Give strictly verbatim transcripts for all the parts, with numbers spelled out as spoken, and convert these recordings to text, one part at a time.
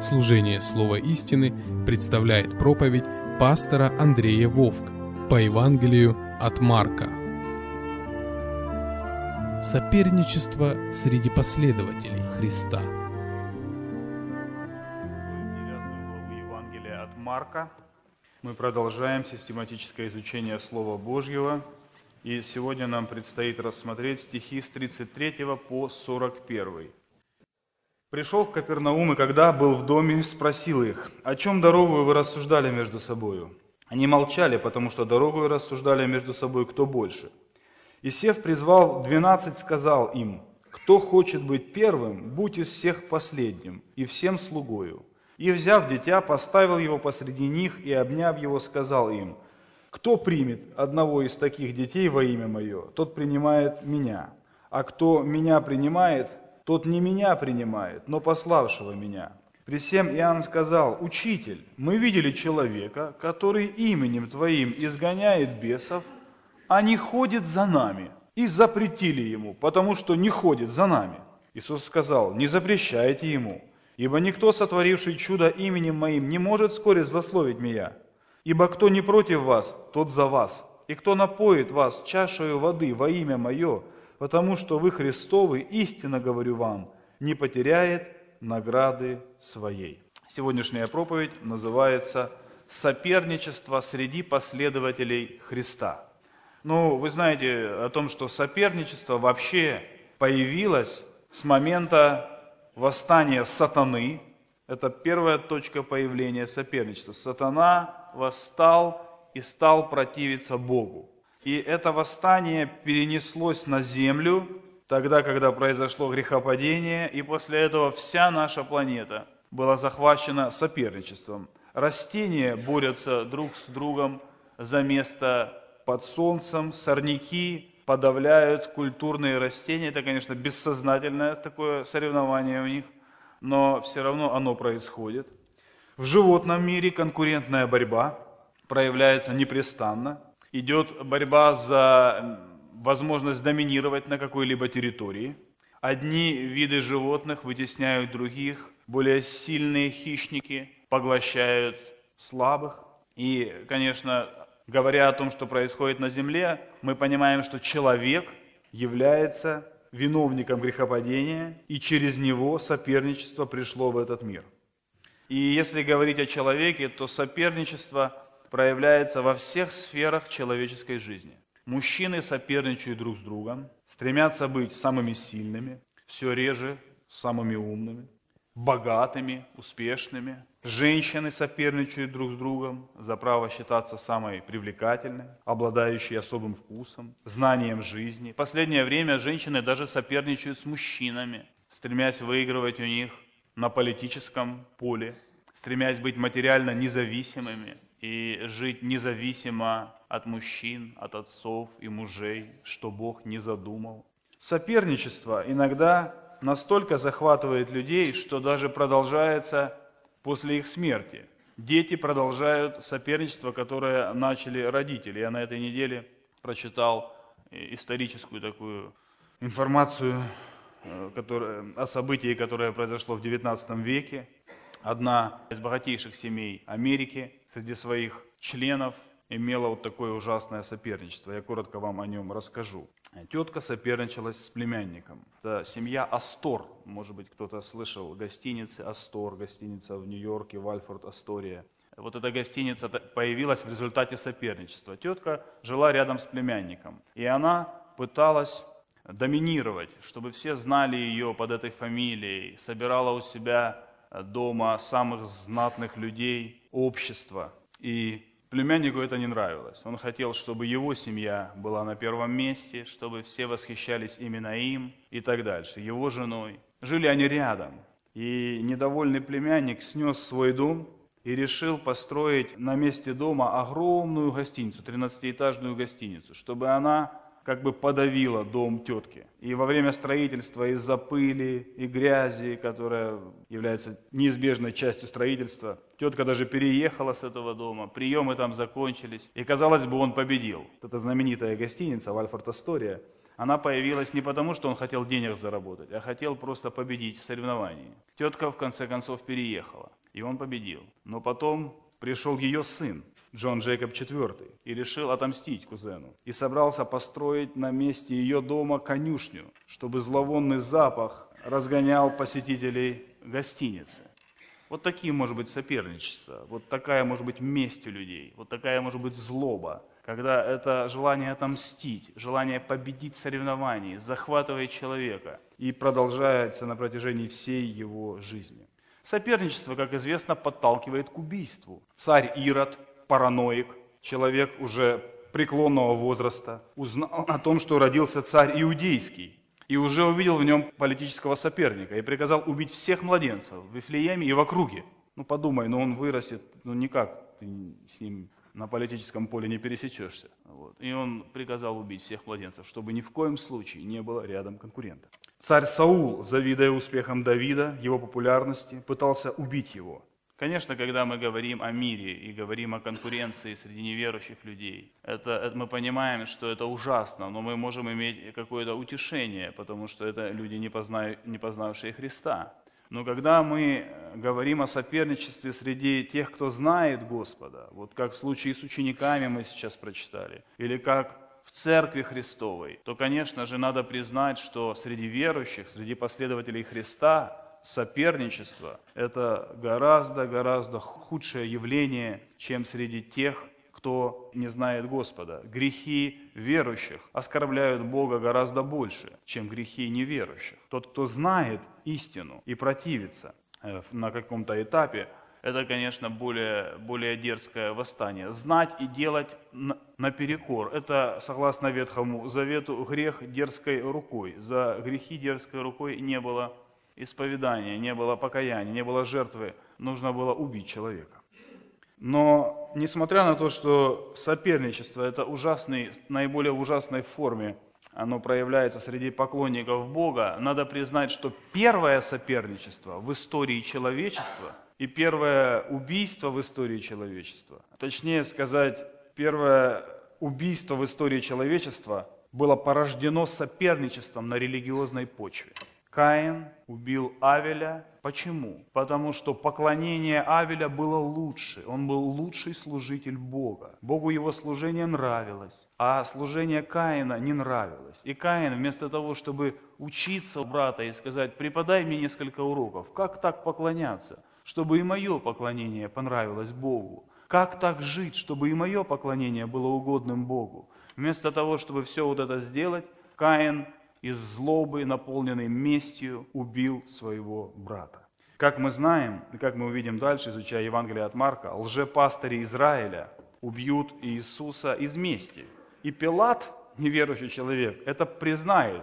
Служение Слова истины представляет проповедь пастора Андрея Вовк по Евангелию от Марка. Соперничество среди последователей Христа. девятую главу Евангелия от Марка. Мы продолжаем систематическое изучение Слова Божьего. И сегодня нам предстоит рассмотреть стихи с тридцать третьего по сорок первый. «Пришел в Капернаум, и когда был в доме, спросил их, о чем дорогою вы рассуждали между собою? Они молчали, потому что дорогою рассуждали между собой, кто больше. И сев призвал двенадцать, сказал им, кто хочет быть первым, будь из всех последним, и всем слугою. И, взяв дитя, поставил его посреди них, и, обняв его, сказал им, кто примет одного из таких детей во имя мое, тот принимает меня, а кто меня принимает, тот не меня принимает, но пославшего меня. При сем Иоанн сказал, учитель, мы видели человека, который именем твоим изгоняет бесов, а не ходит за нами. И запретили ему, потому что не ходит за нами. Иисус сказал, не запрещайте ему, ибо никто, сотворивший чудо именем моим, не может вскоре злословить меня. Ибо кто не против вас, тот за вас, и кто напоит вас чашею воды во имя мое, потому что вы Христовы, истинно говорю вам, не потеряет награды своей». Сегодняшняя проповедь называется «Соперничество среди последователей Христа». Ну, вы знаете о том, что соперничество вообще появилось с момента восстания сатаны. Это первая точка появления соперничества. Сатана восстал и стал противиться Богу. И это восстание перенеслось на землю, тогда, когда произошло грехопадение, и после этого вся наша планета была захвачена соперничеством. Растения борются друг с другом за место под солнцем, сорняки подавляют культурные растения. Это, конечно, бессознательное такое соревнование у них, но все равно оно происходит. В животном мире конкурентная борьба проявляется непрестанно. Идет борьба за возможность доминировать на какой-либо территории. Одни виды животных вытесняют других, более сильные хищники поглощают слабых. И, конечно, говоря о том, что происходит на земле, мы понимаем, что человек является виновником грехопадения, и через него соперничество пришло в этот мир. И если говорить о человеке, то соперничество проявляется во всех сферах человеческой жизни. Мужчины соперничают друг с другом, стремятся быть самыми сильными, все реже самыми умными, богатыми, успешными. Женщины соперничают друг с другом за право считаться самой привлекательной, обладающей особым вкусом, знанием жизни. В последнее время женщины даже соперничают с мужчинами, стремясь выигрывать у них на политическом поле, стремясь быть материально независимыми и жить независимо от мужчин, от отцов и мужей, что Бог не задумал. Соперничество иногда настолько захватывает людей, что даже продолжается после их смерти. Дети продолжают соперничество, которое начали родители. Я на этой неделе прочитал историческую такую информацию которая, о событии, которое произошло в девятнадцатом веке. Одна из богатейших семей Америки среди своих членов имела вот такое ужасное соперничество. Я коротко вам о нем расскажу. Тетка соперничалась с племянником. Это семья Астор. Может быть, кто-то слышал гостиницы Астор, гостиница в Нью-Йорке, Вальфорд Астория. Вот эта гостиница появилась в результате соперничества. Тетка жила рядом с племянником, и она пыталась доминировать, чтобы все знали ее под этой фамилией, собирала у себя дома самых знатных людей общества. И племяннику это не нравилось. Он хотел, чтобы его семья была на первом месте, чтобы все восхищались именно им и так дальше, его женой. Жили они рядом. И недовольный племянник снес свой дом и решил построить на месте дома огромную гостиницу, тринадцатиэтажную гостиницу, чтобы она как бы подавила дом тетки. И во время строительства из-за пыли и грязи, которая является неизбежной частью строительства, тетка даже переехала с этого дома, приемы там закончились, и, казалось бы, он победил. Это знаменитая гостиница Вальфорд Астория, она появилась не потому, что он хотел денег заработать, а хотел просто победить в соревновании. Тетка, в конце концов, переехала, и он победил. Но потом пришел ее сын, Джон Джейкоб четвёртый, и решил отомстить кузену. И собрался построить на месте ее дома конюшню, чтобы зловонный запах разгонял посетителей гостиницы. Вот такие может быть соперничества, вот такая может быть месть у людей, вот такая может быть злоба, когда это желание отомстить, желание победить в соревновании захватывает человека и продолжается на протяжении всей его жизни. Соперничество, как известно, подталкивает к убийству. Царь Ирод, параноик, человек уже преклонного возраста, узнал о том, что родился царь иудейский, и уже увидел в нем политического соперника, и приказал убить всех младенцев в Вифлееме и в округе. Ну подумай, ну он вырастет, ну никак ты с ним на политическом поле не пересечешься. Вот. И он приказал убить всех младенцев, чтобы ни в коем случае не было рядом конкурента. Царь Саул, завидуя успехам Давида, его популярности, пытался убить его. Конечно, когда мы говорим о мире и говорим о конкуренции среди неверующих людей, это, это мы понимаем, что это ужасно, но мы можем иметь какое-то утешение, потому что это люди, не, познаю, не познавшие Христа. Но когда мы говорим о соперничестве среди тех, кто знает Господа, вот как в случае с учениками мы сейчас прочитали, или как в Церкви Христовой, то, конечно же, надо признать, что среди верующих, среди последователей Христа, соперничество – это гораздо-гораздо худшее явление, чем среди тех, кто не знает Господа. Грехи верующих оскорбляют Бога гораздо больше, чем грехи неверующих. Тот, кто знает истину и противится на каком-то этапе, это, конечно, более, более дерзкое восстание. Знать и делать наперекор – это, согласно Ветхому Завету, грех дерзкой рукой. За грехи дерзкой рукой не было исповедания, не было покаяния, не было жертвы, нужно было убить человека. Но, несмотря на то, что соперничество – это ужасный, наиболее ужасной форме, оно проявляется среди поклонников Бога, надо признать, что первое соперничество в истории человечества и первое убийство в истории человечества, точнее сказать, первое убийство в истории человечества было порождено соперничеством на религиозной почве. Каин убил Авеля. Почему? Потому что поклонение Авеля было лучше. Он был лучший служитель Бога. Богу его служение нравилось, а служение Каина не нравилось. И Каин, вместо того, чтобы учиться у брата и сказать: преподай мне несколько уроков, как так поклоняться, чтобы и мое поклонение понравилось Богу, как так жить, чтобы и мое поклонение было угодным Богу. Вместо того, чтобы все вот это сделать, Каин из злобы, наполненной местью, убил своего брата. Как мы знаем, и как мы увидим дальше, изучая Евангелие от Марка, лжепастыри Израиля убьют Иисуса из мести. И Пилат, неверующий человек, это признает.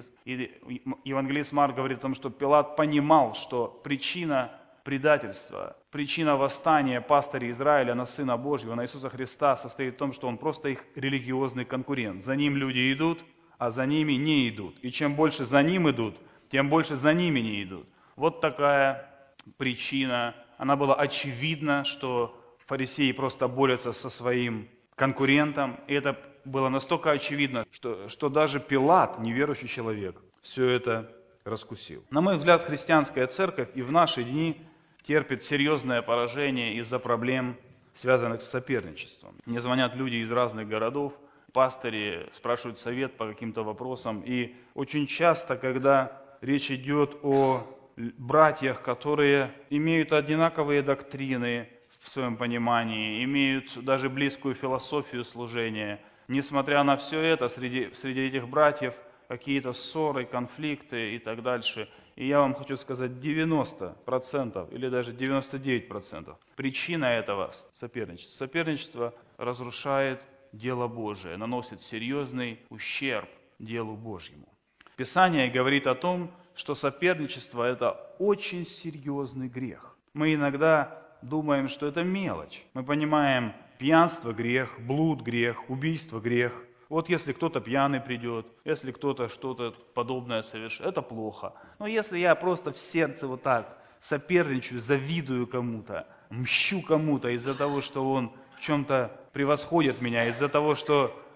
И евангелист Марк говорит о том, что Пилат понимал, что причина предательства, причина восстания пастырей Израиля на Сына Божьего, на Иисуса Христа, состоит в том, что он просто их религиозный конкурент. За ним люди идут, а за ними не идут. И чем больше за ним идут, тем больше за ними не идут. Вот такая причина. Она была очевидна, что фарисеи просто борются со своим конкурентом. И это было настолько очевидно, что, что даже Пилат, неверующий человек, все это раскусил. На мой взгляд, христианская церковь и в наши дни терпит серьезное поражение из-за проблем, связанных с соперничеством. Мне звонят люди из разных городов, пастыри спрашивают совет по каким-то вопросам. И очень часто, когда речь идет о братьях, которые имеют одинаковые доктрины в своем понимании, имеют даже близкую философию служения, несмотря на все это, среди, среди этих братьев какие-то ссоры, конфликты и так дальше. И я вам хочу сказать, девяносто процентов или даже девяносто девять процентов причина этого соперничества. Соперничество разрушает дело Божие, наносит серьезный ущерб делу Божьему. Писание говорит о том, что соперничество – это очень серьезный грех. Мы иногда думаем, что это мелочь. Мы понимаем, пьянство – грех, блуд – грех, убийство – грех. Вот если кто-то пьяный придет, если кто-то что-то подобное совершит, это плохо. Но если я просто в сердце вот так соперничаю, завидую кому-то, мщу кому-то из-за того, что он в чем-то превосходит меня, из-за того, что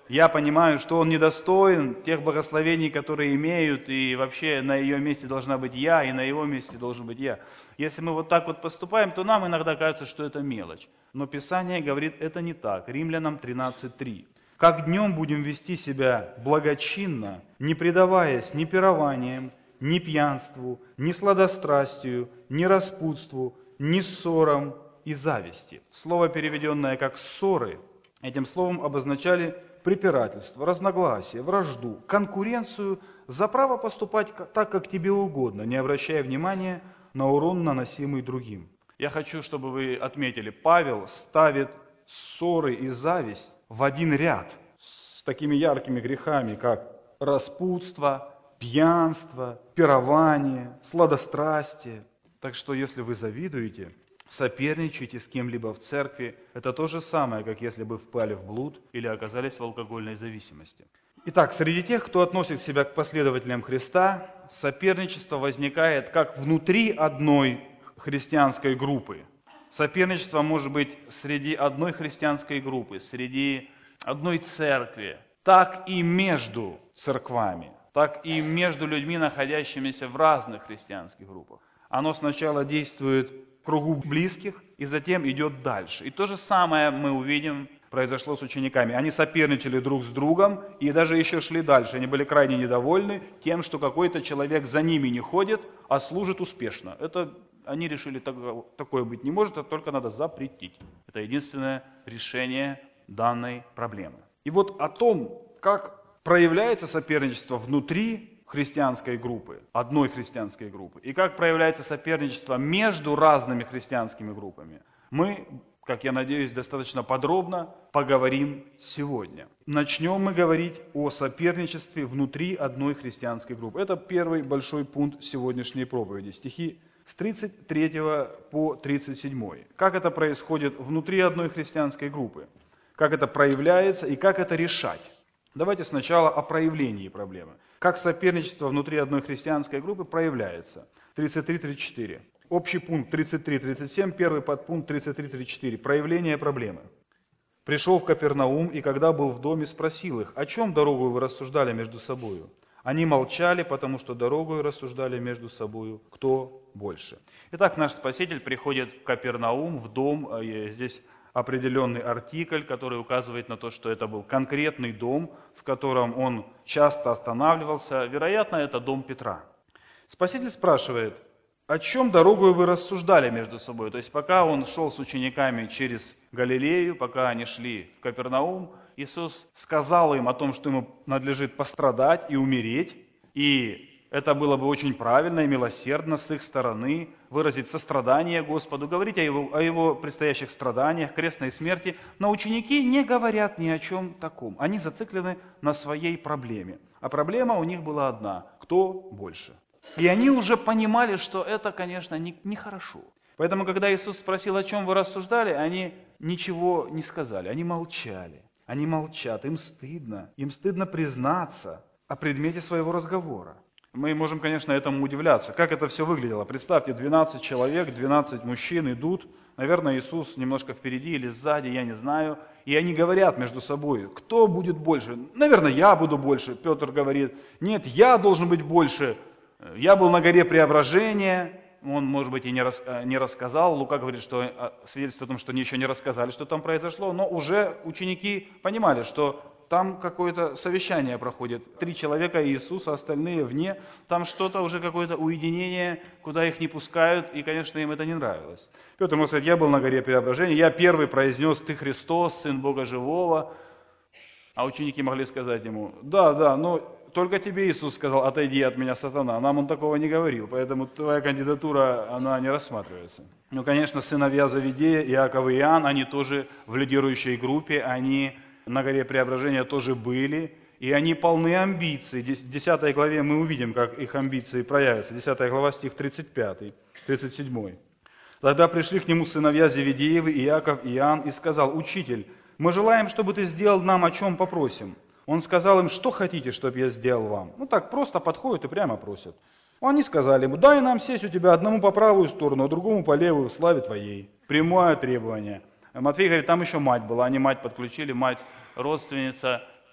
я понимаю, что он недостоин тех благословений, которые имеют, и вообще на ее месте должна быть я, и на его месте должен быть я. Если мы вот так вот поступаем, то нам иногда кажется, что это мелочь. Но Писание говорит, это не так. Римлянам тринадцать три. Как днем будем вести себя благочинно, не предаваясь ни пированиям, ни пьянству, ни сладострастию, ни распутству, ни ссорам и зависти. Слово, переведенное как «ссоры», этим словом обозначали препирательство, разногласие, вражду, конкуренцию за право поступать так, как тебе угодно, не обращая внимания на урон, наносимый другим. Я хочу, чтобы вы отметили, Павел ставит ссоры и зависть в один ряд с такими яркими грехами, как распутство, пьянство, пирование, сладострастие. Так что, если вы завидуете, соперничаете с кем-либо в церкви, это то же самое, как если бы впали в блуд или оказались в алкогольной зависимости. Итак, среди тех, кто относит себя к последователям Христа, соперничество возникает как внутри одной христианской группы. Соперничество может быть среди одной христианской группы, среди одной церкви, так и между церквами, так и между людьми, находящимися в разных христианских группах. Оно сначала действует в кругу близких и затем идет дальше. И то же самое мы увидим произошло с учениками. Они соперничали друг с другом и даже еще шли дальше. Они были крайне недовольны тем, что какой-то человек за ними не ходит, а служит успешно. Это они решили, такое быть не может, а только надо запретить. Это единственное решение данной проблемы. И вот о том, как проявляется соперничество внутри христианской группы, одной христианской группы, и как проявляется соперничество между разными христианскими группами, мы, как я надеюсь, достаточно подробно поговорим сегодня. Начнем мы говорить о соперничестве внутри одной христианской группы. Это первый большой пункт сегодняшней проповеди. Стихи с тридцать третьего по тридцать седьмой. Как это происходит внутри одной христианской группы? Как это проявляется и как это решать? Давайте сначала о проявлении проблемы. Как соперничество внутри одной христианской группы проявляется? тридцать три тридцать четыре. Общий пункт тридцать три тридцать семь, первый подпункт тридцать три тридцать четыре. Проявление проблемы. Пришел в Капернаум, и когда был в доме, спросил их, о чем дорогу вы рассуждали между собою? Они молчали, потому что дорогою рассуждали между собою, кто больше. Итак, наш Спаситель приходит в Капернаум, в дом, здесь определенный артикль, который указывает на то, что это был конкретный дом, в котором он часто останавливался. Вероятно, это дом Петра. Спаситель спрашивает, о чем дорогою вы рассуждали между собой? То есть пока он шел с учениками через Галилею, пока они шли в Капернаум, Иисус сказал им о том, что ему надлежит пострадать и умереть, и это было бы очень правильно и милосердно с их стороны выразить сострадание Господу, говорить о его, о его предстоящих страданиях, крестной смерти. Но ученики не говорят ни о чем таком. Они зациклены на своей проблеме. А проблема у них была одна – кто больше? И они уже понимали, что это, конечно, нехорошо. Не Поэтому, когда Иисус спросил, о чем вы рассуждали, они ничего не сказали, они молчали. Они молчат, им стыдно, им стыдно признаться о предмете своего разговора. Мы можем, конечно, этому удивляться. Как это все выглядело? Представьте, двенадцать человек, двенадцать мужчин идут. Наверное, Иисус немножко впереди или сзади, я не знаю. И они говорят между собой, кто будет больше? Наверное, я буду больше. Петр говорит, нет, я должен быть больше. Я был на горе Преображения. Он, может быть, и не, рас, не рассказал. Лука говорит, что свидетельствует о том, что они еще не рассказали, что там произошло. Но уже ученики понимали, что там какое-то совещание проходит. Три человека и Иисус, а остальные вне. Там что-то уже какое-то уединение, куда их не пускают. И, конечно, им это не нравилось. Петр ему сказать, я был на горе Преображения. Я первый произнес, ты Христос, Сын Бога Живого. А ученики могли сказать ему, да, да, но только тебе Иисус сказал, отойди от меня, сатана. Нам он такого не говорил, поэтому твоя кандидатура, она не рассматривается. Ну, конечно, сыновья Завидея, Иаков и Иоанн, они тоже в лидирующей группе, они на горе Преображения тоже были, и они полны амбиций. В десятой главе мы увидим, как их амбиции проявятся. десятая глава, стих тридцать пятый, тридцать седьмой. Тогда пришли к нему сыновья Завидеевы, Иаков и Иоанн, и сказал, «Учитель, мы желаем, чтобы ты сделал нам, о чем попросим». Он сказал им, что хотите, чтобы я сделал вам? Ну так, просто подходят и прямо просят. Они сказали ему, дай нам сесть у тебя одному по правую сторону, а другому по левую в славе твоей. Прямое требование. Матфей говорит, там еще мать была, они мать подключили, мать родственница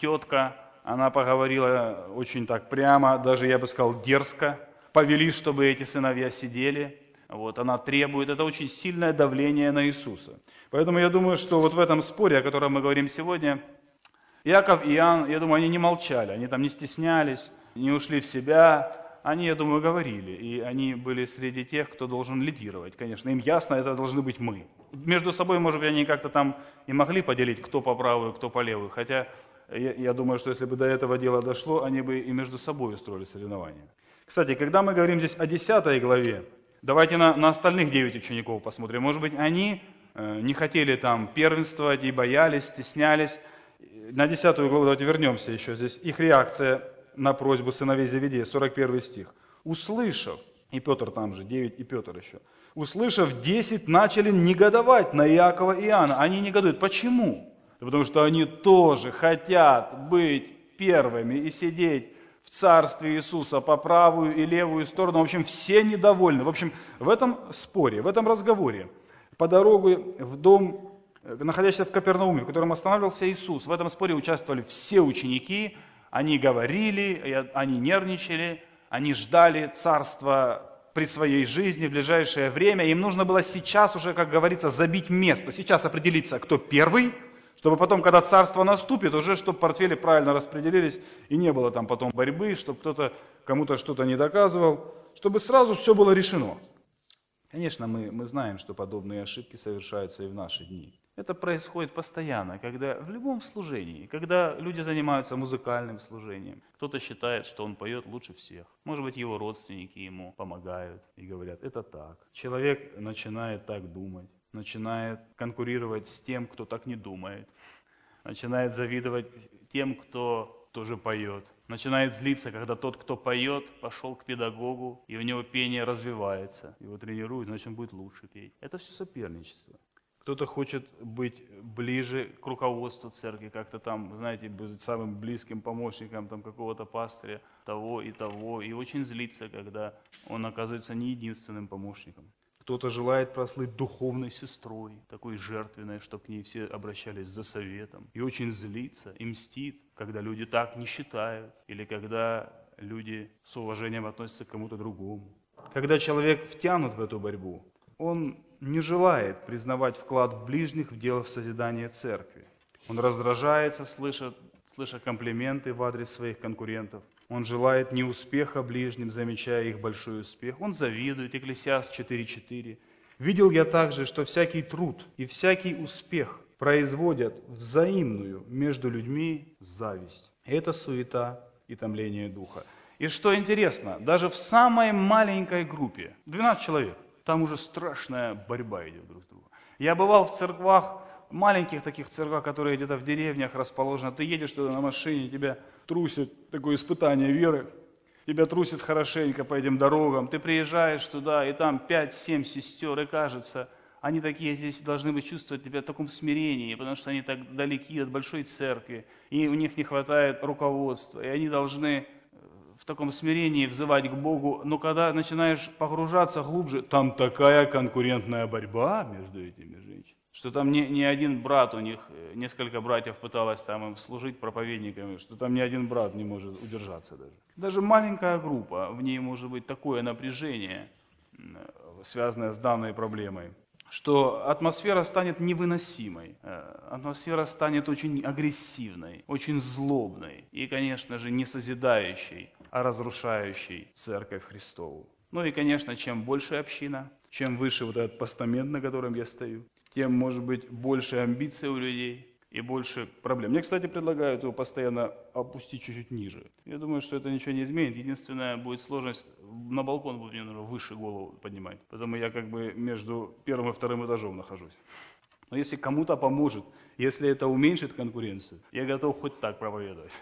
тетка, она поговорила очень так прямо, даже я бы сказал дерзко. Повели, чтобы эти сыновья сидели. Вот, она требует, это очень сильное давление на Иисуса. Поэтому я думаю, что вот в этом споре, о котором мы говорим сегодня, Иаков и Иоанн, я думаю, они не молчали, они там не стеснялись, не ушли в себя. Они, я думаю, говорили, и они были среди тех, кто должен лидировать. Конечно, им ясно, это должны быть мы. Между собой, может быть, они как-то там и могли поделить, кто по правую, кто по левую. Хотя я, я думаю, что если бы до этого дела дошло, они бы и между собой устроили соревнования. Кстати, когда мы говорим здесь о десятой главе, давайте на, на остальных девять учеников посмотрим. Может быть, они э, не хотели там первенствовать и боялись, стеснялись. На десятую главу давайте вернемся еще здесь. Их реакция на просьбу сыновей Зеведея, сорок первый стих. «Услышав», и Петр там же, девять и Петр еще, «услышав, десять начали негодовать на Иакова и Иоанна». Они негодуют. Почему? Потому что они тоже хотят быть первыми и сидеть в царстве Иисуса по правую и левую сторону. В общем, все недовольны. В общем, в этом споре, в этом разговоре, по дороге в дом, находящийся в Капернауме, в котором останавливался Иисус, в этом споре участвовали все ученики. Они говорили, они нервничали, они ждали царства при своей жизни в ближайшее время. Им нужно было сейчас уже, как говорится, забить место, сейчас определиться, кто первый, чтобы потом, когда царство наступит, уже чтобы портфели правильно распределились и не было там потом борьбы, чтобы кто-то кому-то что-то не доказывал, чтобы сразу все было решено. Конечно, мы, мы знаем, что подобные ошибки совершаются и в наши дни. Это происходит постоянно, когда в любом служении, когда люди занимаются музыкальным служением, кто-то считает, что он поет лучше всех. Может быть, его родственники ему помогают и говорят, это так. Человек начинает так думать, начинает конкурировать с тем, кто так не думает, начинает завидовать тем, кто тоже поет, начинает злиться, когда тот, кто поет, пошел к педагогу, и у него пение развивается, его тренируют, значит, он будет лучше петь. Это все соперничество. Кто-то хочет быть ближе к руководству церкви, как-то там, знаете, быть самым близким помощником там, какого-то пастыря, того и того, и очень злится, когда он оказывается не единственным помощником. Кто-то желает прослыть духовной сестрой, такой жертвенной, чтобы к ней все обращались за советом, и очень злится, и мстит, когда люди так не считают, или когда люди с уважением относятся к кому-то другому. Когда человек втянут в эту борьбу, он не желает признавать вклад в ближних в дело в созидание церкви. Он раздражается, слыша, слыша комплименты в адрес своих конкурентов. Он желает неуспеха ближним, замечая их большой успех. Он завидует. Екклесиаст четыре четыре. «Видел я также, что всякий труд и всякий успех производят взаимную между людьми зависть». Это суета и томление духа. И что интересно, даже в самой маленькой группе, двенадцать человек, там уже страшная борьба идет друг с другом. Я бывал в церквах, маленьких таких церквах, которые где-то в деревнях расположены. Ты едешь туда на машине, тебя трусит такое испытание веры. Тебя трусит хорошенько по этим дорогам. Ты приезжаешь туда, и там пять-семь сестер, и кажется, они такие здесь должны бы чувствовать тебя в таком смирении, потому что они так далеки от большой церкви, и у них не хватает руководства, и они должны в таком смирении взывать к Богу, но когда начинаешь погружаться глубже, там такая конкурентная борьба между этими женщинами, что там не, не один брат у них, несколько братьев пыталось там им служить проповедниками, что там ни один брат не может удержаться даже. Даже маленькая группа, в ней может быть такое напряжение, связанное с данной проблемой, что атмосфера станет невыносимой, атмосфера станет очень агрессивной, очень злобной и, конечно же, не созидающей, а разрушающей Церковь Христову. Ну и, конечно, чем больше община, чем выше вот этот постамент, на котором я стою, тем, может быть, больше амбиций у людей и больше проблем. Мне, кстати, предлагают его постоянно опустить чуть-чуть ниже. Я думаю, что это ничего не изменит. Единственная будет сложность, на балкон буду мне, наверное, выше голову поднимать. Потому я как бы между первым и вторым этажом нахожусь. Но если кому-то поможет, если это уменьшит конкуренцию, я готов хоть так проповедовать.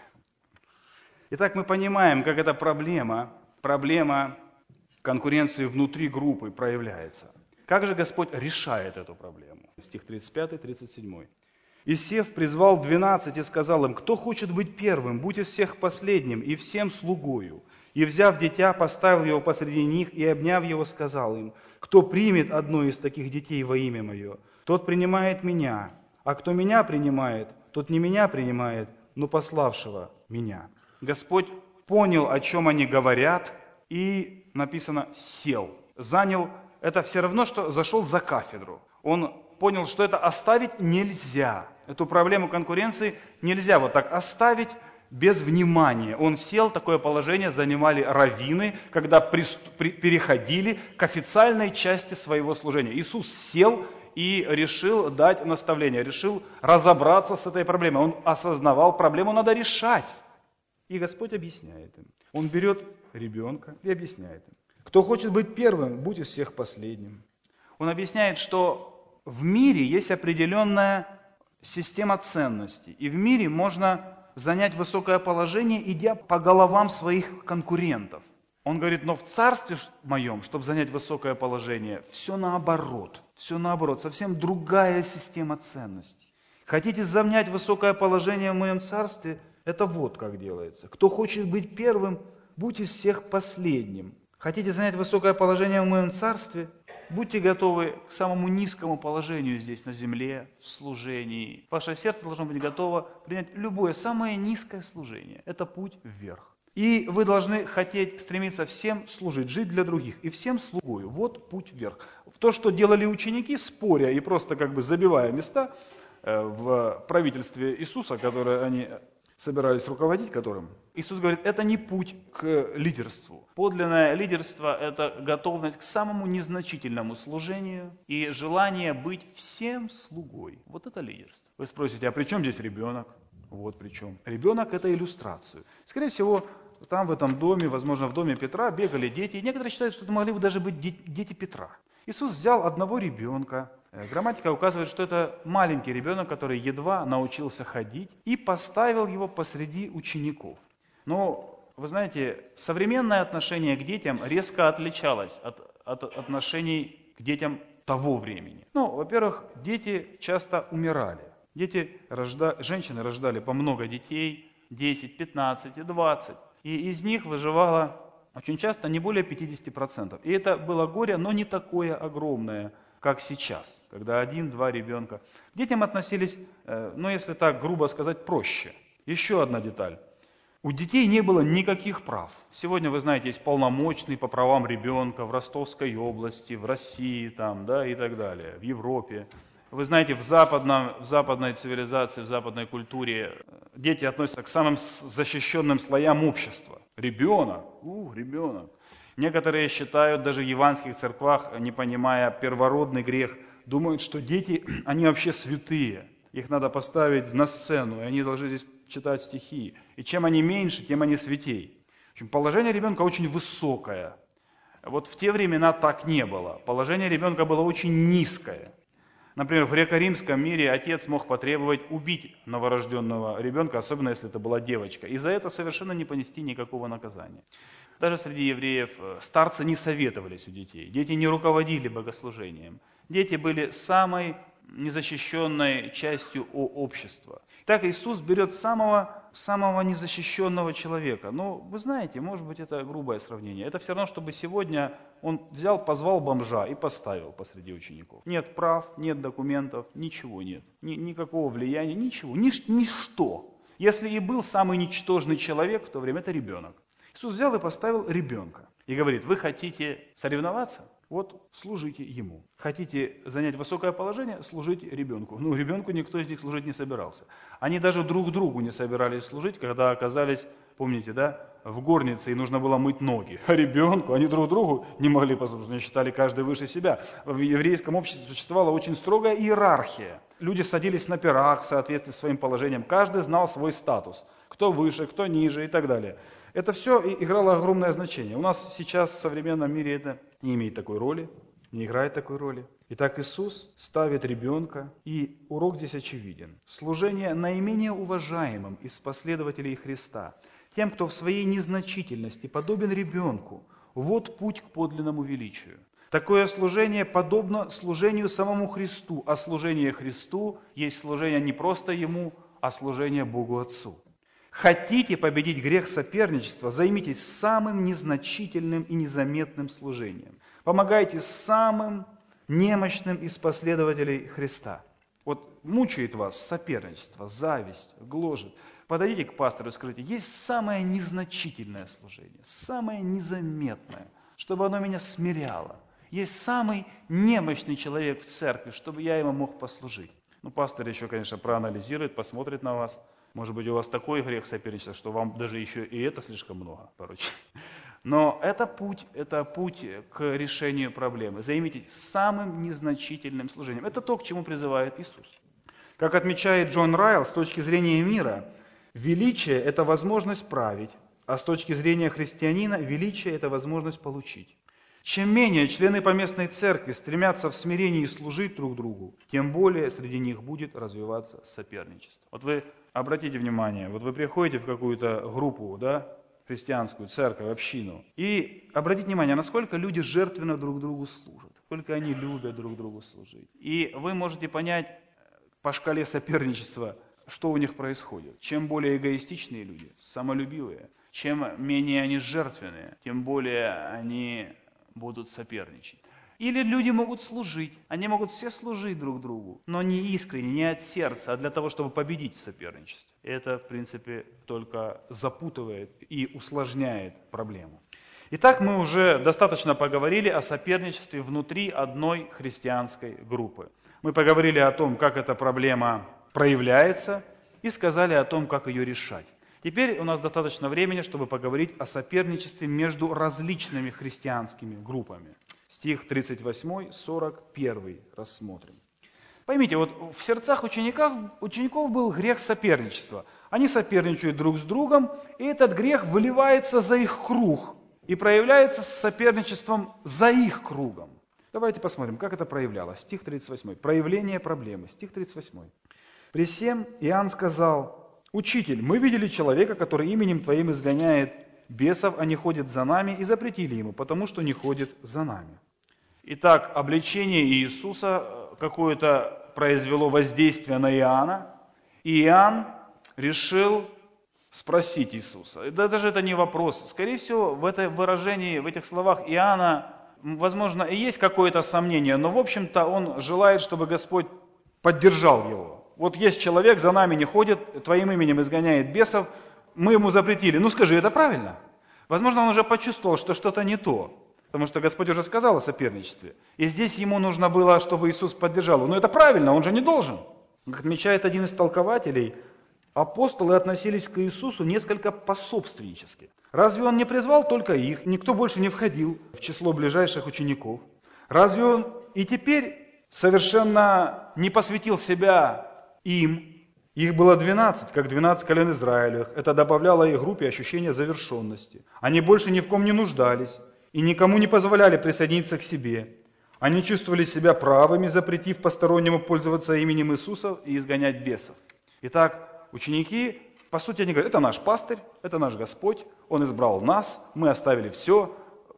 Итак, мы понимаем, как эта проблема, проблема конкуренции внутри группы проявляется. Как же Господь решает эту проблему? Стих тридцать пять тридцать семь. «И сев, призвал двенадцать и сказал им, кто хочет быть первым, будь из всех последним и всем слугою. И, взяв дитя, поставил его посреди них и, обняв его, сказал им, кто примет одно из таких детей во имя мое, тот принимает меня, а кто меня принимает, тот не меня принимает, но пославшего меня». Господь понял, о чем они говорят, и написано «сел». Занял, это все равно, что зашел за кафедру. Он понял, что это оставить нельзя. Эту проблему конкуренции нельзя вот так оставить без внимания. Он сел, такое положение занимали раввины, когда приступ, при, переходили к официальной части своего служения. Иисус сел и решил дать наставление, решил разобраться с этой проблемой. Он осознавал, проблему надо решать. И Господь объясняет им. Он берет ребенка и объясняет им. Кто хочет быть первым, будь из всех последним. Он объясняет, что в мире есть определенная система ценностей. И в мире можно занять высокое положение, идя по головам своих конкурентов. Он говорит, но в царстве моем, чтобы занять высокое положение, все наоборот. Все наоборот, совсем другая система ценностей. Хотите занять высокое положение в моем царстве? Это вот как делается. Кто хочет быть первым, будь из всех последним. Хотите занять высокое положение в моем царстве? Будьте готовы к самому низкому положению здесь на земле, в служении. Ваше сердце должно быть готово принять любое, самое низкое служение. Это путь вверх. И вы должны хотеть, стремиться всем служить, жить для других и всем слугою. Вот путь вверх. То, что делали ученики, споря и просто как бы забивая места в правительстве Иисуса, которые они собирались руководить которым, Иисус говорит, это не путь к лидерству. Подлинное лидерство – это готовность к самому незначительному служению и желание быть всем слугой. Вот это лидерство. Вы спросите, а при чем здесь ребенок? Вот при чем. Ребенок – это иллюстрацию. Скорее всего, там в этом доме, возможно, в доме Петра бегали дети. И некоторые считают, что это могли бы даже быть дети Петра. Иисус взял одного ребенка. Грамматика указывает, что это маленький ребенок, который едва научился ходить, и поставил его посреди учеников. Но, вы знаете, современное отношение к детям резко отличалось от, от отношений к детям того времени. Ну, во-первых, дети часто умирали. Дети рожда... Женщины рождали по много детей, десять, пятнадцать и двадцать. И из них выживало очень часто не более пятьдесят процентов. И это было горе, но не такое огромное, как сейчас, когда один-два ребенка. К детям относились, ну если так грубо сказать, проще. Еще одна деталь. У детей не было никаких прав. Сегодня, вы знаете, есть полномочный по правам ребенка в Ростовской области, в России там, да, и так далее, в Европе. Вы знаете, в, западном, в западной цивилизации, в западной культуре дети относятся к самым защищенным слоям общества. Ребенок, у, ребенок. Некоторые считают, даже в евангельских церквах, не понимая первородный грех, думают, что дети, они вообще святые. Их надо поставить на сцену, и они должны здесь читать стихи. И чем они меньше, тем они святей. В общем, положение ребенка очень высокое. Вот в те времена так не было. Положение ребенка было очень низкое. Например, в греко-римском мире отец мог потребовать убить новорожденного ребенка, особенно если это была девочка, и за это совершенно не понести никакого наказания. Даже среди евреев старцы не советовались у детей, дети не руководили богослужением, дети были самой незащищенной частью общества. Так Иисус берет самого, самого незащищенного человека. Но вы знаете, может быть, это грубое сравнение. Это все равно, чтобы сегодня он взял, позвал бомжа и поставил посреди учеников. Нет прав, нет документов, ничего нет. Ни, никакого влияния, ничего, нич, ничто. Если и был самый ничтожный человек в то время, это ребенок. Иисус взял и поставил ребенка. И говорит, вы хотите соревноваться? Вот служите ему. Хотите занять высокое положение? Служите ребенку. Ну, ребенку никто из них служить не собирался. Они даже друг другу не собирались служить, когда оказались, помните, да, в горнице, и нужно было мыть ноги. А ребенку они друг другу не могли послушать, они считали каждый выше себя. В еврейском обществе существовала очень строгая иерархия. Люди садились на пирах в соответствии с своим положением. Каждый знал свой статус. Кто выше, кто ниже и так далее. Это все играло огромное значение. У нас сейчас в современном мире это не имеет такой роли, не играет такой роли. Итак, Иисус ставит ребенка, и урок здесь очевиден. Служение наименее уважаемым из последователей Христа, тем, кто в своей незначительности подобен ребенку, вот путь к подлинному величию. Такое служение подобно служению самому Христу, а служение Христу есть служение не просто Ему, а служение Богу Отцу. Хотите победить грех соперничества, займитесь самым незначительным и незаметным служением. Помогайте самым немощным из последователей Христа. Вот мучает вас соперничество, зависть, гложет. Подойдите к пастору и скажите, есть самое незначительное служение, самое незаметное, чтобы оно меня смиряло. Есть самый немощный человек в церкви, чтобы я ему мог послужить. Ну, пастор еще, конечно, проанализирует, посмотрит на вас. Может быть, у вас такой грех соперничества, что вам даже еще и это слишком много поручить. Но это путь, это путь к решению проблемы. Займитесь самым незначительным служением. Это то, к чему призывает Иисус. Как отмечает Джон Райл, с точки зрения мира, величие – это возможность править, а с точки зрения христианина, величие – это возможность получить. Чем менее члены поместной церкви стремятся в смирении служить друг другу, тем более среди них будет развиваться соперничество. Вот вы обратите внимание, вот вы приходите в какую-то группу, да, христианскую, церковь, общину, и обратите внимание, насколько люди жертвенно друг другу служат, сколько они любят друг другу служить. И вы можете понять по шкале соперничества, что у них происходит. Чем более эгоистичные люди, самолюбивые, чем менее они жертвенные, тем более они будут соперничать. Или люди могут служить, они могут все служить друг другу, но не искренне, не от сердца, а для того, чтобы победить в соперничестве. Это, в принципе, только запутывает и усложняет проблему. Итак, мы уже достаточно поговорили о соперничестве внутри одной христианской группы. Мы поговорили о том, как эта проблема проявляется, и сказали о том, как ее решать. Теперь у нас достаточно времени, чтобы поговорить о соперничестве между различными христианскими группами. Стих тридцать восемь, сорок один рассмотрим. Поймите, вот в сердцах учеников, учеников был грех соперничества. Они соперничают друг с другом, и этот грех выливается за их круг и проявляется с соперничеством за их кругом. Давайте посмотрим, как это проявлялось. Стих тридцать восемь. Проявление проблемы. Стих тридцать восемь. «При сем Иоанн сказал: Учитель, мы видели человека, который именем Твоим изгоняет бесов, а не ходит за нами, и запретили ему, потому что не ходит за нами». Итак, обличение Иисуса какое-то произвело воздействие на Иоанна, и Иоанн решил спросить Иисуса. Да, даже это не вопрос. Скорее всего, в этом выражении, в этих словах Иоанна, возможно, и есть какое-то сомнение, но, в общем-то, он желает, чтобы Господь поддержал его. Вот есть человек, за нами не ходит, Твоим именем изгоняет бесов, мы ему запретили. Ну скажи, это правильно? Возможно, он уже почувствовал, что что-то не то, потому что Господь уже сказал о соперничестве. И здесь ему нужно было, чтобы Иисус поддержал его. Но это правильно, он же не должен. Как отмечает один из толкователей, апостолы относились к Иисусу несколько пособственнически. Разве он не призвал только их, никто больше не входил в число ближайших учеников? Разве он и теперь совершенно не посвятил себя им? Их было двенадцать, как двенадцать колен Израилевых. Это добавляло их группе ощущение завершенности. Они больше ни в ком не нуждались и никому не позволяли присоединиться к себе. Они чувствовали себя правыми, запретив постороннему пользоваться именем Иисуса и изгонять бесов. Итак, ученики, по сути, они говорят: это наш пастырь, это наш Господь, Он избрал нас, мы оставили все,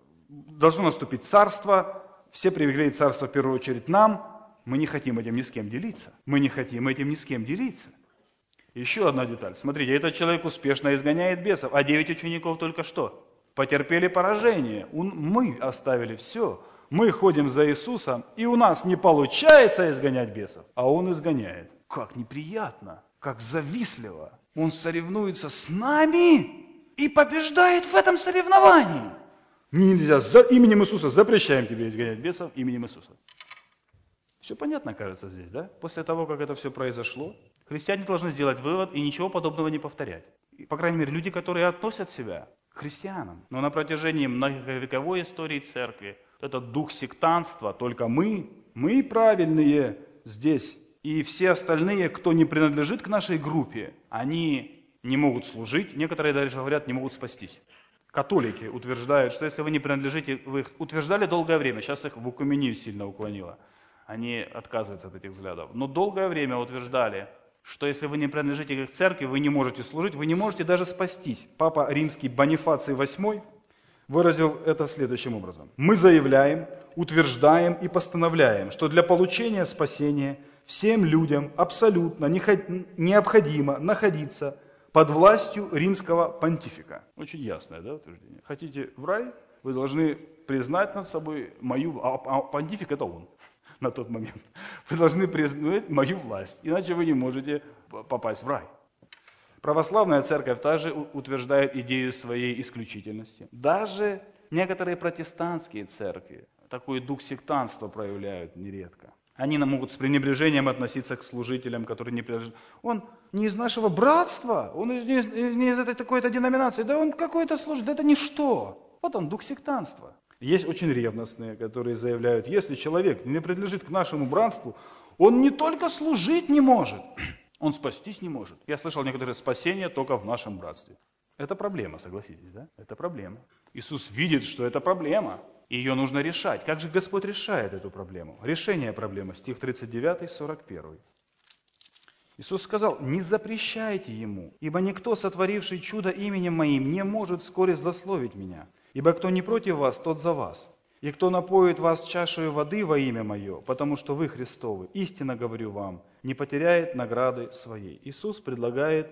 должно наступить царство, все привели царство в первую очередь нам. Мы не хотим этим ни с кем делиться. Мы не хотим этим ни с кем делиться. Еще одна деталь. Смотрите, этот человек успешно изгоняет бесов, а девять учеников только что потерпели поражение. Мы оставили все. Мы ходим за Иисусом, и у нас не получается изгонять бесов, а Он изгоняет. Как неприятно, как завистливо. Он соревнуется с нами и побеждает в этом соревновании. Нельзя, за именем Иисуса запрещаем тебе изгонять бесов именем Иисуса. Все понятно, кажется, здесь, да? После того, как это все произошло, христиане должны сделать вывод и ничего подобного не повторять. И, по крайней мере, люди, которые относят себя к христианам. Но на протяжении многовековой истории церкви этот дух сектантства, только мы, мы правильные здесь, и все остальные, кто не принадлежит к нашей группе, они не могут служить, некоторые даже говорят, не могут спастись. Католики утверждают, что если вы не принадлежите, вы их утверждали долгое время, сейчас их в укумению сильно уклонило. Они отказываются от этих взглядов. Но долгое время утверждали, что если вы не принадлежите к церкви, вы не можете служить, вы не можете даже спастись. Папа Римский Бонифаций восьмой выразил это следующим образом. Мы заявляем, утверждаем и постановляем, что для получения спасения всем людям абсолютно необходимо находиться под властью римского понтифика. Очень ясное, да, утверждение. Хотите в рай, вы должны признать над собой мою... А, а понтифик это он. На тот момент. Вы должны признать мою власть, иначе вы не можете попасть в рай. Православная церковь также утверждает идею своей исключительности. Даже некоторые протестантские церкви такой дух сектантства проявляют нередко. Они могут с пренебрежением относиться к служителям, которые не принадлежат. Он не из нашего братства, он из, из, не из этой такой-то деноминации, да он какой-то служитель, да это ничто. Вот он, дух сектантства. Есть очень ревностные, которые заявляют, если человек не принадлежит к нашему братству, он не только служить не может, он спастись не может. Я слышал некоторые спасения только в нашем братстве. Это проблема, согласитесь, да? Это проблема. Иисус видит, что это проблема, и ее нужно решать. Как же Господь решает эту проблему? Решение проблемы, стих тридцать девять, сорок один. Иисус сказал, не запрещайте ему, ибо никто, сотворивший чудо именем моим, не может вскоре злословить меня. Ибо кто не против вас, тот за вас. И кто напоит вас чашею воды во имя мое, потому что вы Христовы, истинно говорю вам, не потеряет награды своей. Иисус предлагает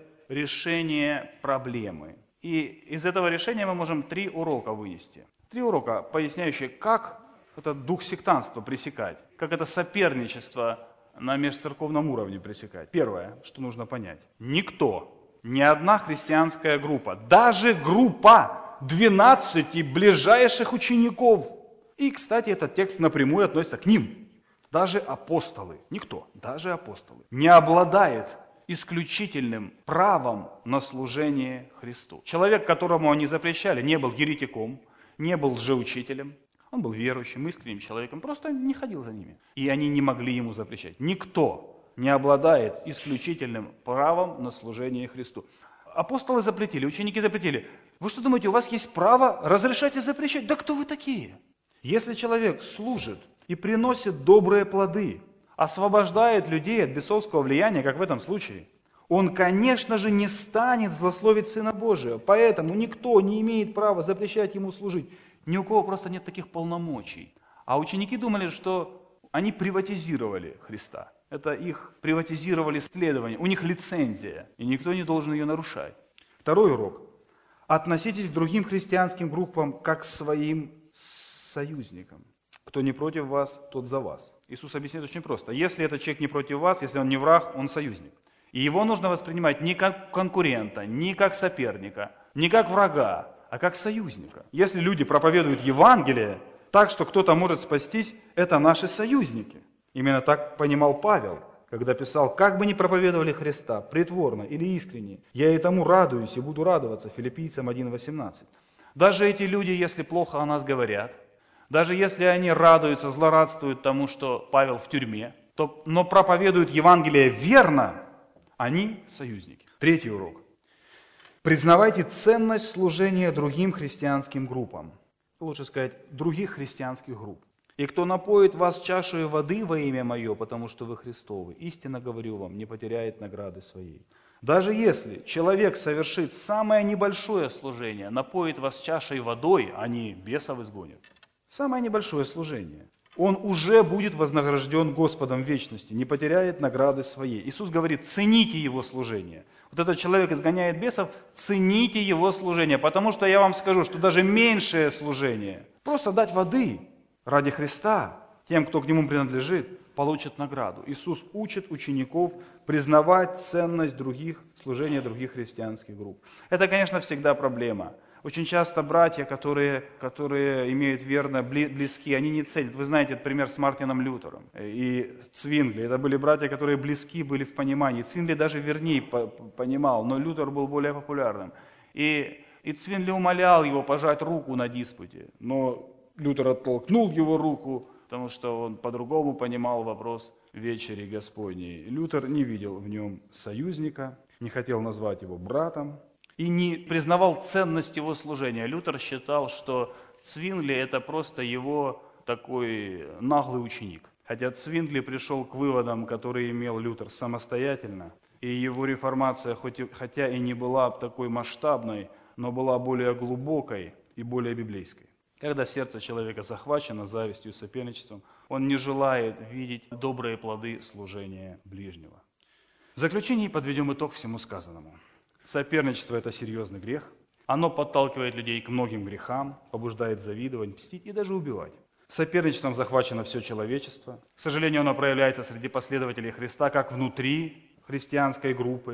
решение проблемы. И из этого решения мы можем три урока вынести. Три урока, поясняющие, как этот дух сектантства пресекать, как это соперничество на межцерковном уровне пресекать. Первое, что нужно понять. Никто, ни одна христианская группа, даже группа двенадцати ближайших учеников, и, кстати, этот текст напрямую относится к ним, даже апостолы, никто, даже апостолы, не обладает исключительным правом на служение Христу. Человек, которому они запрещали, не был еретиком, не был лжеучителем, он был верующим, искренним человеком, просто не ходил за ними. И они не могли ему запрещать. Никто не обладает исключительным правом на служение Христу. Апостолы запретили, ученики запретили. Вы что думаете, у вас есть право разрешать и запрещать? Да кто вы такие? Если человек служит и приносит добрые плоды, освобождает людей от бесовского влияния, как в этом случае, он, конечно же, не станет злословить Сына Божия. Поэтому никто не имеет права запрещать ему служить. Ни у кого просто нет таких полномочий. А ученики думали, что они приватизировали Христа. Это их приватизировали следование. У них лицензия, и никто не должен ее нарушать. Второй урок. Относитесь к другим христианским группам как к своим союзникам. Кто не против вас, тот за вас. Иисус объясняет очень просто. Если этот человек не против вас, если он не враг, он союзник. И его нужно воспринимать не как конкурента, не как соперника, не как врага, а как союзника. Если люди проповедуют Евангелие так, что кто-то может спастись, это наши союзники. Именно так понимал Павел, когда писал, как бы ни проповедовали Христа, притворно или искренне, я и тому радуюсь и буду радоваться, Филиппийцам один восемнадцать. Даже эти люди, если плохо о нас говорят, даже если они радуются, злорадствуют тому, что Павел в тюрьме, то, но проповедуют Евангелие верно, они союзники. Третий урок. Признавайте ценность служения другим христианским группам. Лучше сказать, других христианских групп. И кто напоит вас чашею воды во имя мое, потому что вы Христовы, истинно говорю вам, не потеряет награды своей. Даже если человек совершит самое небольшое служение, напоит вас чашей водой, они бесов изгонят. Самое небольшое служение. Он уже будет вознагражден Господом в вечности, не потеряет награды своей. Иисус говорит, цените его служение. Вот этот человек изгоняет бесов, цените его служение, потому что я вам скажу, что даже меньшее служение, просто дать воды ради Христа, тем, кто к нему принадлежит, получит награду. Иисус учит учеников признавать ценность других, служения других христианских групп. Это, конечно, всегда проблема. Очень часто братья, которые, которые имеют верно близки, они не ценят. Вы знаете этот пример с Мартином Лютером и Цвингли. Это были братья, которые близки были в понимании. Цвингли даже вернее понимал, но Лютер был более популярным. И, и Цвингли умолял его пожать руку на диспуте, но Лютер оттолкнул его руку, потому что он по-другому понимал вопрос вечери Господней. Лютер не видел в нем союзника, не хотел назвать его братом и не признавал ценность его служения. Лютер считал, что Цвингли – это просто его такой наглый ученик. Хотя Цвингли пришел к выводам, которые имел Лютер самостоятельно, и его реформация, хоть и, хотя и не была такой масштабной, но была более глубокой и более библейской. Когда сердце человека захвачено завистью и соперничеством, он не желает видеть добрые плоды служения ближнего. В заключении подведем итог всему сказанному. Соперничество – это серьезный грех. Оно подталкивает людей к многим грехам, побуждает завидовать, мстить и даже убивать. Соперничеством захвачено все человечество. К сожалению, оно проявляется среди последователей Христа как внутри христианской группы,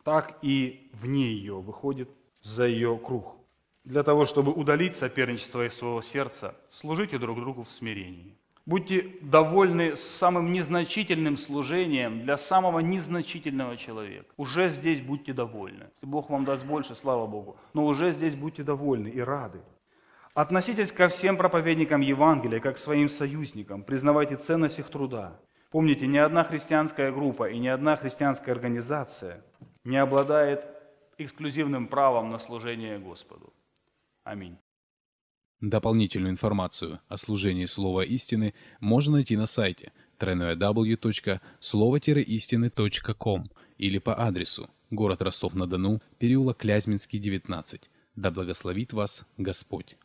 так и вне ее выходит за ее круг. Для того, чтобы удалить соперничество из своего сердца, служите друг другу в смирении. Будьте довольны самым незначительным служением для самого незначительного человека. Уже здесь будьте довольны. Если Бог вам даст больше, слава Богу. Но уже здесь будьте довольны и рады. Относитесь ко всем проповедникам Евангелия, как к своим союзникам. Признавайте ценность их труда. Помните, ни одна христианская группа и ни одна христианская организация не обладает эксклюзивным правом на служение Господу. Аминь. Дополнительную информацию о служении Слова Истины можно найти на сайте дабл ю дабл ю дабл ю точка слово истины точка ком или по адресу город Ростов-на-Дону, переулок Клязьминский, девятнадцать. Да благословит вас Господь!